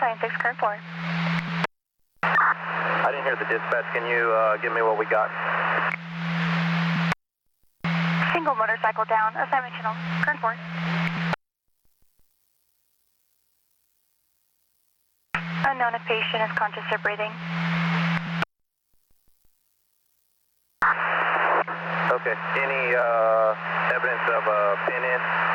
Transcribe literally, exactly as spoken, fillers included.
Battalion six, current four. I didn't hear the dispatch. Can you uh, give me what we got? Single motorcycle down, assignment channel, current four. Unknown if patient is conscious or breathing. Okay. Any uh, evidence of a pin in?